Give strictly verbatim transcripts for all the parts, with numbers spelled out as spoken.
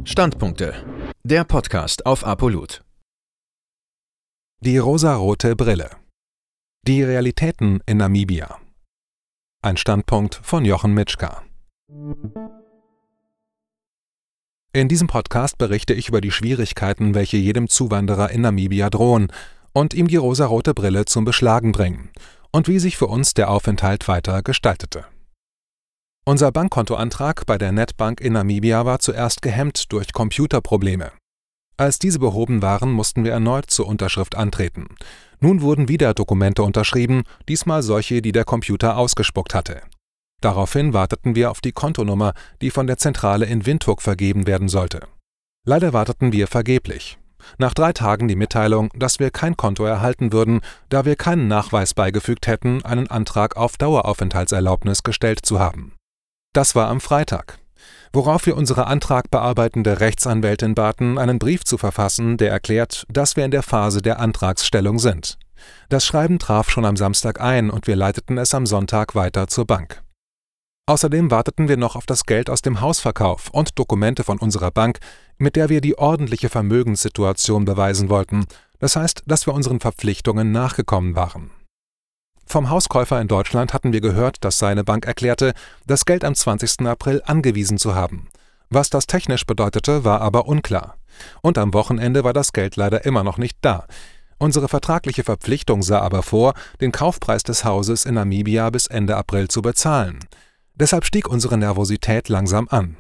Standpunkte. Der Podcast auf Apolut. Die rosarote Brille. Die Realitäten in Namibia. Ein Standpunkt von Jochen Mitschka. In diesem Podcast berichte ich über die Schwierigkeiten, welche jedem Zuwanderer in Namibia drohen und ihm die rosarote Brille zum Beschlagen bringen und wie sich für uns der Aufenthalt weiter gestaltete. Unser Bankkontoantrag bei der Netbank in Namibia war zuerst gehemmt durch Computerprobleme. Als diese behoben waren, mussten wir erneut zur Unterschrift antreten. Nun wurden wieder Dokumente unterschrieben, diesmal solche, die der Computer ausgespuckt hatte. Daraufhin warteten wir auf die Kontonummer, die von der Zentrale in Windhoek vergeben werden sollte. Leider warteten wir vergeblich. Nach drei Tagen die Mitteilung, dass wir kein Konto erhalten würden, da wir keinen Nachweis beigefügt hätten, einen Antrag auf Daueraufenthaltserlaubnis gestellt zu haben. Das war am Freitag, worauf wir unsere antragbearbeitende Rechtsanwältin baten, einen Brief zu verfassen, der erklärt, dass wir in der Phase der Antragsstellung sind. Das Schreiben traf schon am Samstag ein und wir leiteten es am Sonntag weiter zur Bank. Außerdem warteten wir noch auf das Geld aus dem Hausverkauf und Dokumente von unserer Bank, mit der wir die ordentliche Vermögenssituation beweisen wollten, das heißt, dass wir unseren Verpflichtungen nachgekommen waren. Vom Hauskäufer in Deutschland hatten wir gehört, dass seine Bank erklärte, das Geld am zwanzigsten April angewiesen zu haben. Was das technisch bedeutete, war aber unklar. Und am Wochenende war das Geld leider immer noch nicht da. Unsere vertragliche Verpflichtung sah aber vor, den Kaufpreis des Hauses in Namibia bis Ende April zu bezahlen. Deshalb stieg unsere Nervosität langsam an.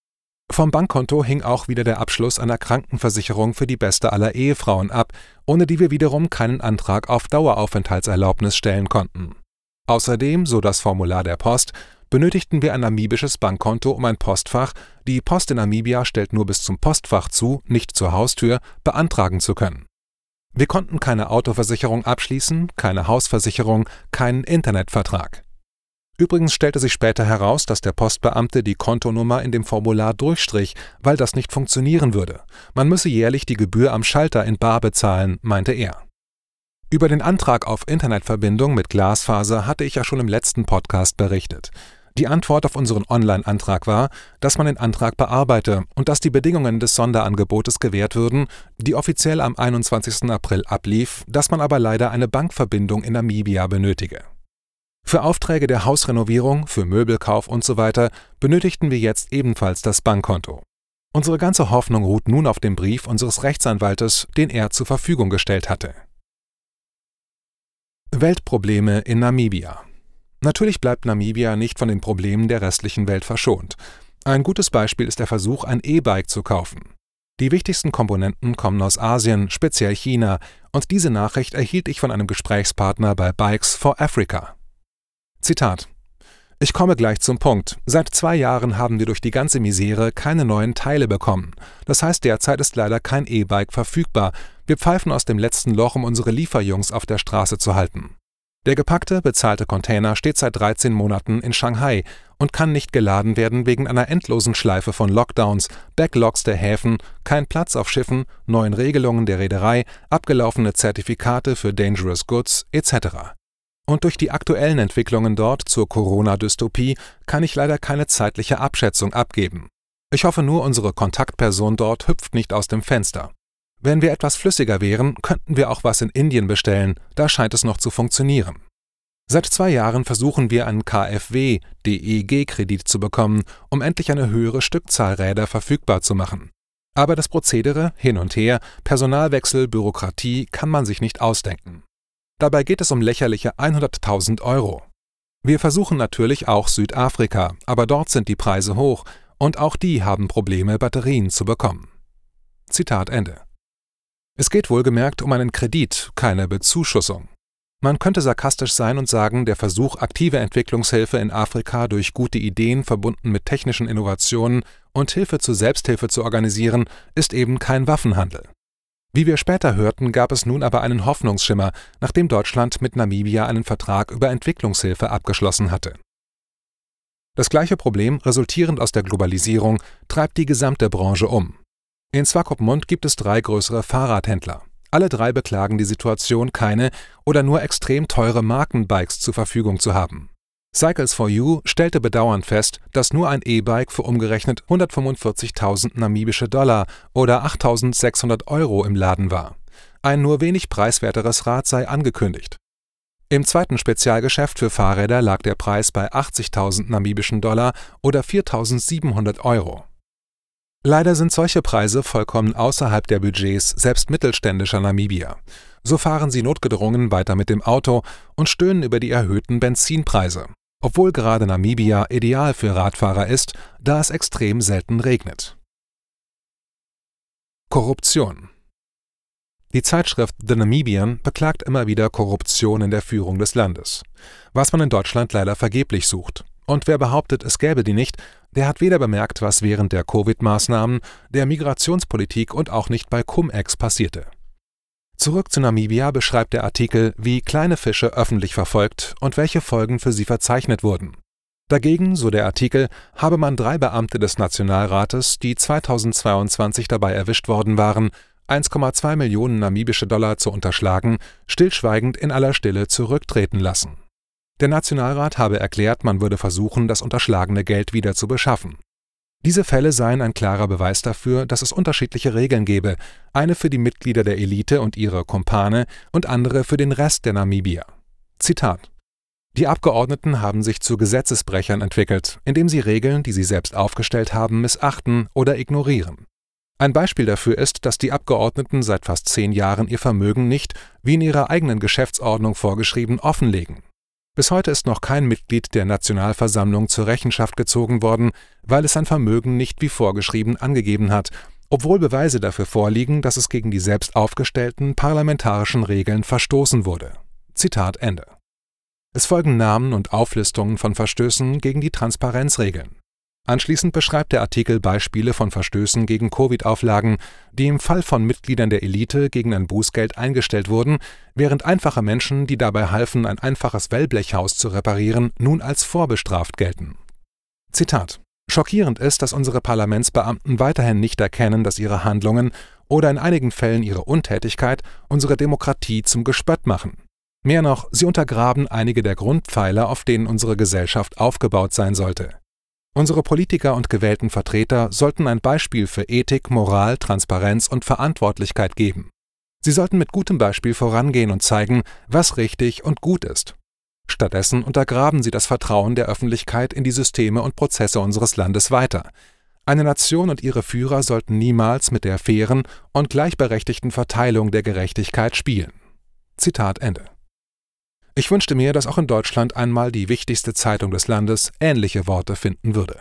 Vom Bankkonto hing auch wieder der Abschluss einer Krankenversicherung für die beste aller Ehefrauen ab, ohne die wir wiederum keinen Antrag auf Daueraufenthaltserlaubnis stellen konnten. Außerdem, so das Formular der Post, benötigten wir ein namibisches Bankkonto, um ein Postfach, die Post in Namibia stellt nur bis zum Postfach zu, nicht zur Haustür, beantragen zu können. Wir konnten keine Autoversicherung abschließen, keine Hausversicherung, keinen Internetvertrag. Übrigens stellte sich später heraus, dass der Postbeamte die Kontonummer in dem Formular durchstrich, weil das nicht funktionieren würde. Man müsse jährlich die Gebühr am Schalter in bar bezahlen, meinte er. Über den Antrag auf Internetverbindung mit Glasfaser hatte ich ja schon im letzten Podcast berichtet. Die Antwort auf unseren Online-Antrag war, dass man den Antrag bearbeite und dass die Bedingungen des Sonderangebotes gewährt würden, die offiziell am einundzwanzigsten April ablief, dass man aber leider eine Bankverbindung in Namibia benötige. Für Aufträge der Hausrenovierung, für Möbelkauf usw. benötigten wir jetzt ebenfalls das Bankkonto. Unsere ganze Hoffnung ruht nun auf dem Brief unseres Rechtsanwaltes, den er zur Verfügung gestellt hatte. Weltprobleme in Namibia. Natürlich bleibt Namibia nicht von den Problemen der restlichen Welt verschont. Ein gutes Beispiel ist der Versuch, ein E-Bike zu kaufen. Die wichtigsten Komponenten kommen aus Asien, speziell China, und diese Nachricht erhielt ich von einem Gesprächspartner bei Bikes for Africa. Zitat: Ich komme gleich zum Punkt. Seit zwei Jahren haben wir durch die ganze Misere keine neuen Teile bekommen. Das heißt, derzeit ist leider kein E-Bike verfügbar. Wir pfeifen aus dem letzten Loch, um unsere Lieferjungs auf der Straße zu halten. Der gepackte, bezahlte Container steht seit dreizehn Monaten in Shanghai und kann nicht geladen werden wegen einer endlosen Schleife von Lockdowns, Backlogs der Häfen, kein Platz auf Schiffen, neuen Regelungen der Reederei, abgelaufene Zertifikate für Dangerous Goods et cetera. Und durch die aktuellen Entwicklungen dort zur Corona-Dystopie kann ich leider keine zeitliche Abschätzung abgeben. Ich hoffe nur, unsere Kontaktperson dort hüpft nicht aus dem Fenster. Wenn wir etwas flüssiger wären, könnten wir auch was in Indien bestellen, da scheint es noch zu funktionieren. Seit zwei Jahren versuchen wir einen K f W-D E G-Kredit zu bekommen, um endlich eine höhere Stückzahl Räder verfügbar zu machen. Aber das Prozedere, hin und her, Personalwechsel, Bürokratie kann man sich nicht ausdenken. Dabei geht es um lächerliche hunderttausend Euro. Wir versuchen natürlich auch Südafrika, aber dort sind die Preise hoch und auch die haben Probleme, Batterien zu bekommen. Zitat Ende. Es geht wohlgemerkt um einen Kredit, keine Bezuschussung. Man könnte sarkastisch sein und sagen, der Versuch, aktive Entwicklungshilfe in Afrika durch gute Ideen verbunden mit technischen Innovationen und Hilfe zur Selbsthilfe zu organisieren, ist eben kein Waffenhandel. Wie wir später hörten, gab es nun aber einen Hoffnungsschimmer, nachdem Deutschland mit Namibia einen Vertrag über Entwicklungshilfe abgeschlossen hatte. Das gleiche Problem, resultierend aus der Globalisierung, treibt die gesamte Branche um. In Swakopmund gibt es drei größere Fahrradhändler. Alle drei beklagen die Situation, keine oder nur extrem teure Markenbikes zur Verfügung zu haben. Cycles for You stellte bedauernd fest, dass nur ein E-Bike für umgerechnet hundertfünfundvierzigtausend namibische Dollar oder achttausendsechshundert Euro im Laden war. Ein nur wenig preiswerteres Rad sei angekündigt. Im zweiten Spezialgeschäft für Fahrräder lag der Preis bei achtzigtausend namibischen Dollar oder viertausendsiebenhundert Euro. Leider sind solche Preise vollkommen außerhalb der Budgets selbst mittelständischer Namibier. So fahren sie notgedrungen weiter mit dem Auto und stöhnen über die erhöhten Benzinpreise, obwohl gerade Namibia ideal für Radfahrer ist, da es extrem selten regnet. Korruption. Die Zeitschrift The Namibian beklagt immer wieder Korruption in der Führung des Landes, was man in Deutschland leider vergeblich sucht. Und wer behauptet, es gäbe die nicht, der hat weder bemerkt, was während der Covid-Maßnahmen, der Migrationspolitik und auch nicht bei Cum-Ex passierte. Zurück zu Namibia beschreibt der Artikel, wie kleine Fische öffentlich verfolgt und welche Folgen für sie verzeichnet wurden. Dagegen, so der Artikel, habe man drei Beamte des Nationalrates, die zweitausendzweiundzwanzig dabei erwischt worden waren, eins Komma zwei Millionen namibische Dollar zu unterschlagen, stillschweigend in aller Stille zurücktreten lassen. Der Nationalrat habe erklärt, man würde versuchen, das unterschlagene Geld wieder zu beschaffen. Diese Fälle seien ein klarer Beweis dafür, dass es unterschiedliche Regeln gebe, eine für die Mitglieder der Elite und ihre Kumpane und andere für den Rest der Namibier. Zitat: Die Abgeordneten haben sich zu Gesetzesbrechern entwickelt, indem sie Regeln, die sie selbst aufgestellt haben, missachten oder ignorieren. Ein Beispiel dafür ist, dass die Abgeordneten seit fast zehn Jahren ihr Vermögen nicht, wie in ihrer eigenen Geschäftsordnung vorgeschrieben, offenlegen. Bis heute ist noch kein Mitglied der Nationalversammlung zur Rechenschaft gezogen worden, weil es sein Vermögen nicht wie vorgeschrieben angegeben hat, obwohl Beweise dafür vorliegen, dass es gegen die selbst aufgestellten parlamentarischen Regeln verstoßen wurde. Zitat Ende. Es folgen Namen und Auflistungen von Verstößen gegen die Transparenzregeln. Anschließend beschreibt der Artikel Beispiele von Verstößen gegen Covid-Auflagen, die im Fall von Mitgliedern der Elite gegen ein Bußgeld eingestellt wurden, während einfache Menschen, die dabei halfen, ein einfaches Wellblechhaus zu reparieren, nun als vorbestraft gelten. Zitat: Schockierend ist, dass unsere Parlamentsbeamten weiterhin nicht erkennen, dass ihre Handlungen oder in einigen Fällen ihre Untätigkeit unsere Demokratie zum Gespött machen. Mehr noch, sie untergraben einige der Grundpfeiler, auf denen unsere Gesellschaft aufgebaut sein sollte. Unsere Politiker und gewählten Vertreter sollten ein Beispiel für Ethik, Moral, Transparenz und Verantwortlichkeit geben. Sie sollten mit gutem Beispiel vorangehen und zeigen, was richtig und gut ist. Stattdessen untergraben sie das Vertrauen der Öffentlichkeit in die Systeme und Prozesse unseres Landes weiter. Eine Nation und ihre Führer sollten niemals mit der fairen und gleichberechtigten Verteilung der Gerechtigkeit spielen. Zitat Ende. Ich wünschte mir, dass auch in Deutschland einmal die wichtigste Zeitung des Landes ähnliche Worte finden würde.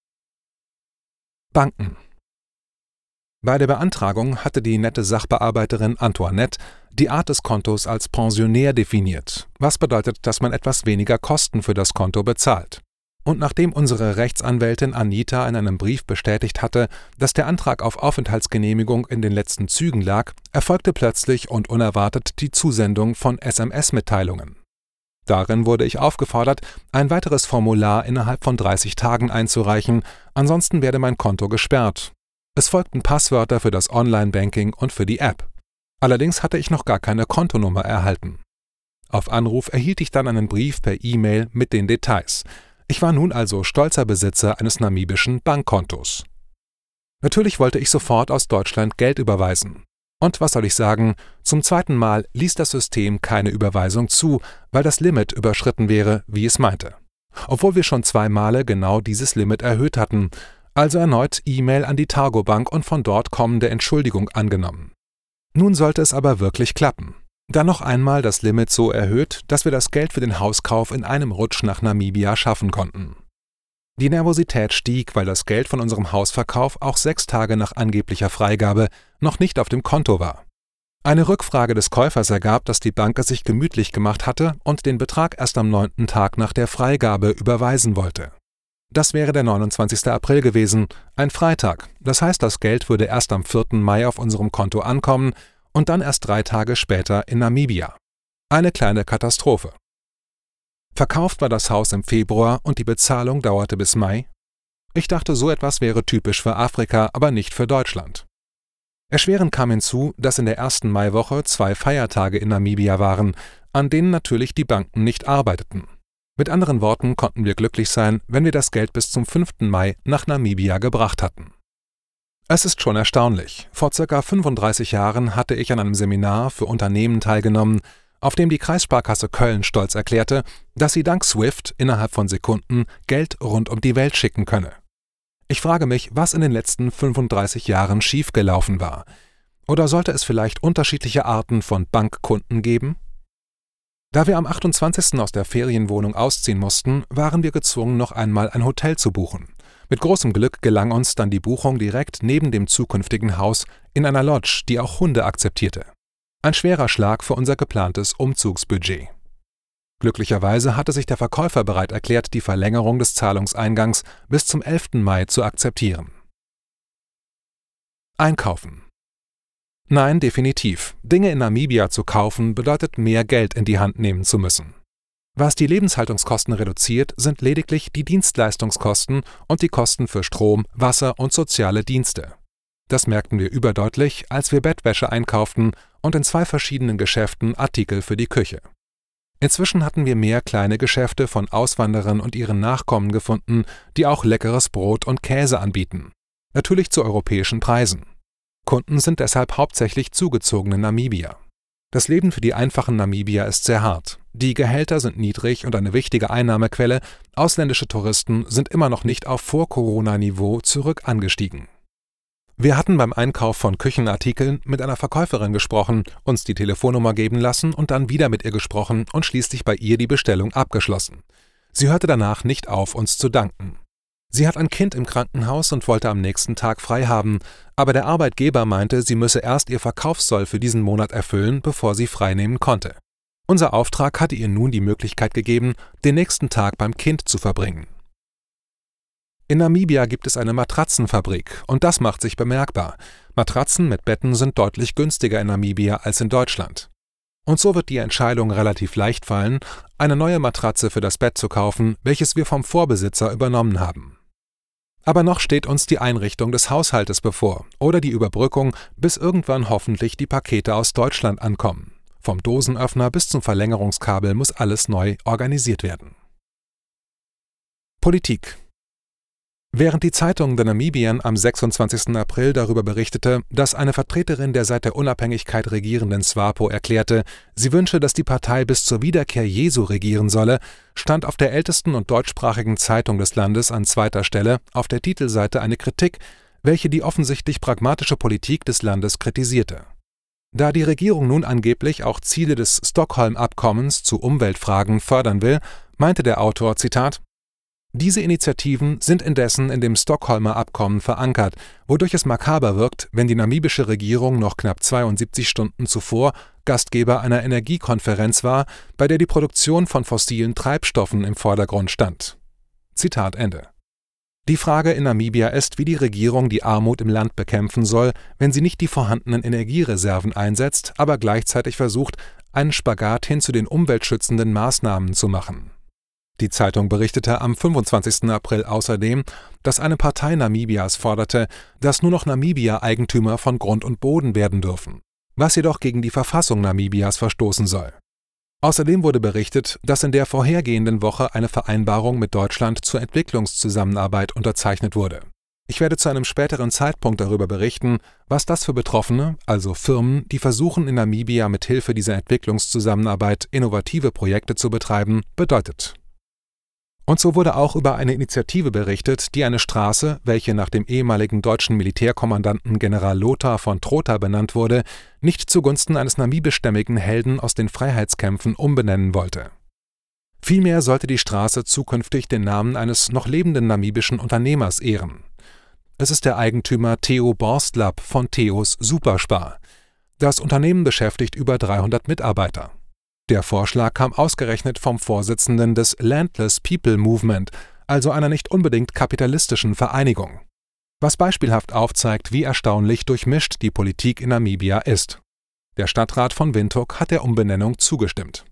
Banken. Bei der Beantragung hatte die nette Sachbearbeiterin Antoinette die Art des Kontos als pensionär definiert, was bedeutet, dass man etwas weniger Kosten für das Konto bezahlt. Und nachdem unsere Rechtsanwältin Anita in einem Brief bestätigt hatte, dass der Antrag auf Aufenthaltsgenehmigung in den letzten Zügen lag, erfolgte plötzlich und unerwartet die Zusendung von S M S-Mitteilungen. Darin wurde ich aufgefordert, ein weiteres Formular innerhalb von dreißig Tagen einzureichen, ansonsten werde mein Konto gesperrt. Es folgten Passwörter für das Online-Banking und für die App. Allerdings hatte ich noch gar keine Kontonummer erhalten. Auf Anruf erhielt ich dann einen Brief per E-Mail mit den Details. Ich war nun also stolzer Besitzer eines namibischen Bankkontos. Natürlich wollte ich sofort aus Deutschland Geld überweisen. Und was soll ich sagen, zum zweiten Mal ließ das System keine Überweisung zu, weil das Limit überschritten wäre, wie es meinte. Obwohl wir schon zwei Male genau dieses Limit erhöht hatten, also erneut E-Mail an die Targobank und von dort kommende Entschuldigung angenommen. Nun sollte es aber wirklich klappen. Dann noch einmal das Limit so erhöht, dass wir das Geld für den Hauskauf in einem Rutsch nach Namibia schaffen konnten. Die Nervosität stieg, weil das Geld von unserem Hausverkauf auch sechs Tage nach angeblicher Freigabe noch nicht auf dem Konto war. Eine Rückfrage des Käufers ergab, dass die Bank es sich gemütlich gemacht hatte und den Betrag erst am neunten Tag nach der Freigabe überweisen wollte. Das wäre der neunundzwanzigster April gewesen, ein Freitag. Das heißt, das Geld würde erst am vierten Mai auf unserem Konto ankommen und dann erst drei Tage später in Namibia. Eine kleine Katastrophe. Verkauft war das Haus im Februar und die Bezahlung dauerte bis Mai. Ich dachte, so etwas wäre typisch für Afrika, aber nicht für Deutschland. Erschwerend kam hinzu, dass in der ersten Maiwoche zwei Feiertage in Namibia waren, an denen natürlich die Banken nicht arbeiteten. Mit anderen Worten konnten wir glücklich sein, wenn wir das Geld bis zum fünften Mai nach Namibia gebracht hatten. Es ist schon erstaunlich. Vor circa fünfunddreißig Jahren hatte ich an einem Seminar für Unternehmen teilgenommen, auf dem die Kreissparkasse Köln stolz erklärte, dass sie dank SWIFT innerhalb von Sekunden Geld rund um die Welt schicken könne. Ich frage mich, was in den letzten fünfunddreißig Jahren schiefgelaufen war. Oder sollte es vielleicht unterschiedliche Arten von Bankkunden geben? Da wir am achtundzwanzigsten aus der Ferienwohnung ausziehen mussten, waren wir gezwungen, noch einmal ein Hotel zu buchen. Mit großem Glück gelang uns dann die Buchung direkt neben dem zukünftigen Haus in einer Lodge, die auch Hunde akzeptierte. Ein schwerer Schlag für unser geplantes Umzugsbudget. Glücklicherweise hatte sich der Verkäufer bereit erklärt, die Verlängerung des Zahlungseingangs bis zum elften Mai zu akzeptieren. Einkaufen. Nein, definitiv. Dinge in Namibia zu kaufen, bedeutet mehr Geld in die Hand nehmen zu müssen. Was die Lebenshaltungskosten reduziert, sind lediglich die Dienstleistungskosten und die Kosten für Strom, Wasser und soziale Dienste. Das merkten wir überdeutlich, als wir Bettwäsche einkauften und in zwei verschiedenen Geschäften Artikel für die Küche. Inzwischen hatten wir mehr kleine Geschäfte von Auswanderern und ihren Nachkommen gefunden, die auch leckeres Brot und Käse anbieten. Natürlich zu europäischen Preisen. Kunden sind deshalb hauptsächlich zugezogene Namibier. Das Leben für die einfachen Namibier ist sehr hart. Die Gehälter sind niedrig und eine wichtige Einnahmequelle. Ausländische Touristen sind immer noch nicht auf Vor-Corona-Niveau zurück angestiegen. Wir hatten beim Einkauf von Küchenartikeln mit einer Verkäuferin gesprochen, uns die Telefonnummer geben lassen und dann wieder mit ihr gesprochen und schließlich bei ihr die Bestellung abgeschlossen. Sie hörte danach nicht auf, uns zu danken. Sie hat ein Kind im Krankenhaus und wollte am nächsten Tag frei haben, aber der Arbeitgeber meinte, sie müsse erst ihr Verkaufssoll für diesen Monat erfüllen, bevor sie freinehmen konnte. Unser Auftrag hatte ihr nun die Möglichkeit gegeben, den nächsten Tag beim Kind zu verbringen. In Namibia gibt es eine Matratzenfabrik und das macht sich bemerkbar. Matratzen mit Betten sind deutlich günstiger in Namibia als in Deutschland. Und so wird die Entscheidung relativ leicht fallen, eine neue Matratze für das Bett zu kaufen, welches wir vom Vorbesitzer übernommen haben. Aber noch steht uns die Einrichtung des Haushaltes bevor oder die Überbrückung, bis irgendwann hoffentlich die Pakete aus Deutschland ankommen. Vom Dosenöffner bis zum Verlängerungskabel muss alles neu organisiert werden. Politik. Während die Zeitung The Namibian am sechsundzwanzigsten April darüber berichtete, dass eine Vertreterin der seit der Unabhängigkeit regierenden SWAPO erklärte, sie wünsche, dass die Partei bis zur Wiederkehr Jesu regieren solle, stand auf der ältesten und deutschsprachigen Zeitung des Landes an zweiter Stelle auf der Titelseite eine Kritik, welche die offensichtlich pragmatische Politik des Landes kritisierte. Da die Regierung nun angeblich auch Ziele des Stockholm-Abkommens zu Umweltfragen fördern will, meinte der Autor, Zitat, diese Initiativen sind indessen in dem Stockholmer Abkommen verankert, wodurch es makaber wirkt, wenn die namibische Regierung noch knapp zweiundsiebzig Stunden zuvor Gastgeber einer Energiekonferenz war, bei der die Produktion von fossilen Treibstoffen im Vordergrund stand. Zitat Ende. Die Frage in Namibia ist, wie die Regierung die Armut im Land bekämpfen soll, wenn sie nicht die vorhandenen Energiereserven einsetzt, aber gleichzeitig versucht, einen Spagat hin zu den umweltschützenden Maßnahmen zu machen. Die Zeitung berichtete am fünfundzwanzigsten April außerdem, dass eine Partei Namibias forderte, dass nur noch Namibier Eigentümer von Grund und Boden werden dürfen, was jedoch gegen die Verfassung Namibias verstoßen soll. Außerdem wurde berichtet, dass in der vorhergehenden Woche eine Vereinbarung mit Deutschland zur Entwicklungszusammenarbeit unterzeichnet wurde. Ich werde zu einem späteren Zeitpunkt darüber berichten, was das für Betroffene, also Firmen, die versuchen in Namibia mit Hilfe dieser Entwicklungszusammenarbeit innovative Projekte zu betreiben, bedeutet. Und so wurde auch über eine Initiative berichtet, die eine Straße, welche nach dem ehemaligen deutschen Militärkommandanten General Lothar von Trotha benannt wurde, nicht zugunsten eines namibischstämmigen Helden aus den Freiheitskämpfen umbenennen wollte. Vielmehr sollte die Straße zukünftig den Namen eines noch lebenden namibischen Unternehmers ehren. Es ist der Eigentümer Theo Borstlab von Theos Superspar. Das Unternehmen beschäftigt über dreihundert Mitarbeiter. Der Vorschlag kam ausgerechnet vom Vorsitzenden des Landless People Movement, also einer nicht unbedingt kapitalistischen Vereinigung. Was beispielhaft aufzeigt, wie erstaunlich durchmischt die Politik in Namibia ist. Der Stadtrat von Windhoek hat der Umbenennung zugestimmt.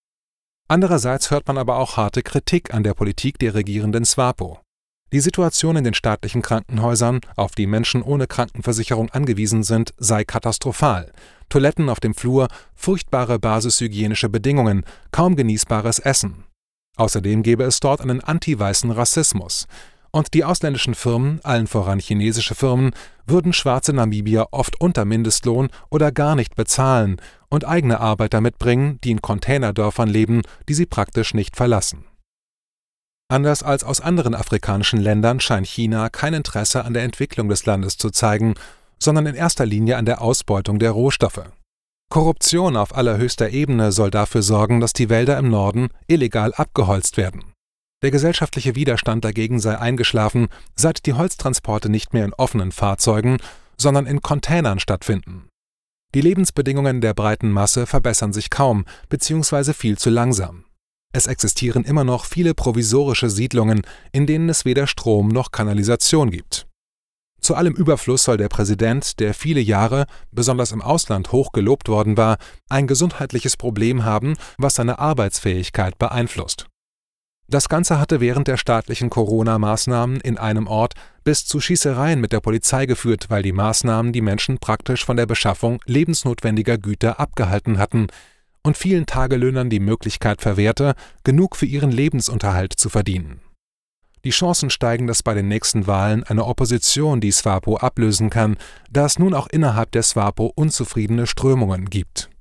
Andererseits hört man aber auch harte Kritik an der Politik der regierenden SWAPO. Die Situation in den staatlichen Krankenhäusern, auf die Menschen ohne Krankenversicherung angewiesen sind, sei katastrophal. Toiletten auf dem Flur, furchtbare basishygienische Bedingungen, kaum genießbares Essen. Außerdem gäbe es dort einen anti-weißen Rassismus. Und die ausländischen Firmen, allen voran chinesische Firmen, würden schwarze Namibier oft unter Mindestlohn oder gar nicht bezahlen und eigene Arbeiter mitbringen, die in Containerdörfern leben, die sie praktisch nicht verlassen. Anders als aus anderen afrikanischen Ländern scheint China kein Interesse an der Entwicklung des Landes zu zeigen, sondern in erster Linie an der Ausbeutung der Rohstoffe. Korruption auf allerhöchster Ebene soll dafür sorgen, dass die Wälder im Norden illegal abgeholzt werden. Der gesellschaftliche Widerstand dagegen sei eingeschlafen, seit die Holztransporte nicht mehr in offenen Fahrzeugen, sondern in Containern stattfinden. Die Lebensbedingungen der breiten Masse verbessern sich kaum bzw. viel zu langsam. Es existieren immer noch viele provisorische Siedlungen, in denen es weder Strom noch Kanalisation gibt. Zu allem Überfluss soll der Präsident, der viele Jahre, besonders im Ausland, hoch gelobt worden war, ein gesundheitliches Problem haben, was seine Arbeitsfähigkeit beeinflusst. Das Ganze hatte während der staatlichen Corona-Maßnahmen in einem Ort bis zu Schießereien mit der Polizei geführt, weil die Maßnahmen die Menschen praktisch von der Beschaffung lebensnotwendiger Güter abgehalten hatten und vielen Tagelöhnern die Möglichkeit verwehrte, genug für ihren Lebensunterhalt zu verdienen. Die Chancen steigen, dass bei den nächsten Wahlen eine Opposition die SWAPO ablösen kann, da es nun auch innerhalb der SWAPO unzufriedene Strömungen gibt.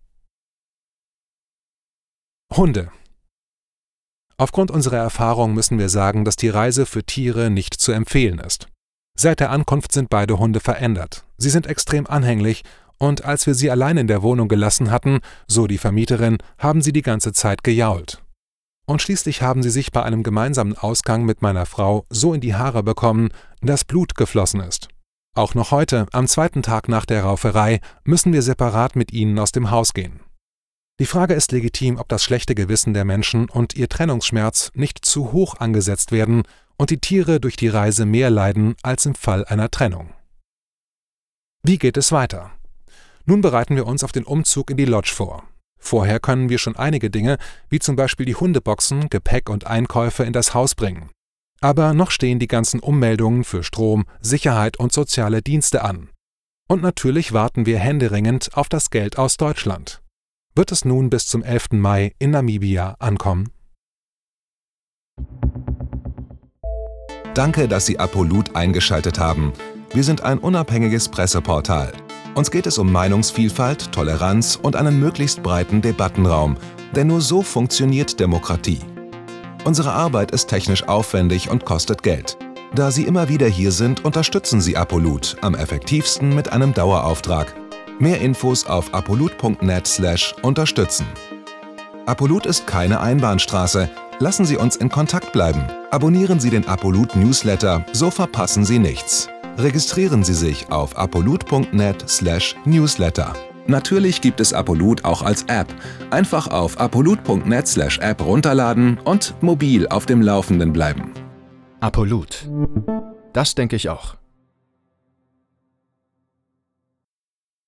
Hunde. Aufgrund unserer Erfahrung müssen wir sagen, dass die Reise für Tiere nicht zu empfehlen ist. Seit der Ankunft sind beide Hunde verändert. Sie sind extrem anhänglich und als wir sie allein in der Wohnung gelassen hatten, so die Vermieterin, haben sie die ganze Zeit gejault. Und schließlich haben sie sich bei einem gemeinsamen Ausgang mit meiner Frau so in die Haare bekommen, dass Blut geflossen ist. Auch noch heute, am zweiten Tag nach der Rauferei, müssen wir separat mit ihnen aus dem Haus gehen. Die Frage ist legitim, ob das schlechte Gewissen der Menschen und ihr Trennungsschmerz nicht zu hoch angesetzt werden und die Tiere durch die Reise mehr leiden als im Fall einer Trennung. Wie geht es weiter? Nun bereiten wir uns auf den Umzug in die Lodge vor. Vorher können wir schon einige Dinge, wie zum Beispiel die Hundeboxen, Gepäck und Einkäufe in das Haus bringen. Aber noch stehen die ganzen Ummeldungen für Strom, Sicherheit und soziale Dienste an. Und natürlich warten wir händeringend auf das Geld aus Deutschland. Wird es nun bis zum elften Mai in Namibia ankommen? Danke, dass Sie Apolut eingeschaltet haben. Wir sind ein unabhängiges Presseportal. Uns geht es um Meinungsvielfalt, Toleranz und einen möglichst breiten Debattenraum, denn nur so funktioniert Demokratie. Unsere Arbeit ist technisch aufwendig und kostet Geld. Da Sie immer wieder hier sind, unterstützen Sie Apolut am effektivsten mit einem Dauerauftrag. Mehr Infos auf apolut punkt net slash unterstützen. Apolut ist keine Einbahnstraße. Lassen Sie uns in Kontakt bleiben. Abonnieren Sie den Apolut Newsletter, so verpassen Sie nichts. Registrieren Sie sich auf apolut punkt net slash newsletter. Natürlich gibt es Apolut auch als App. Einfach auf apolut punkt net slash app runterladen und mobil auf dem Laufenden bleiben. Apolut. Das denke ich auch.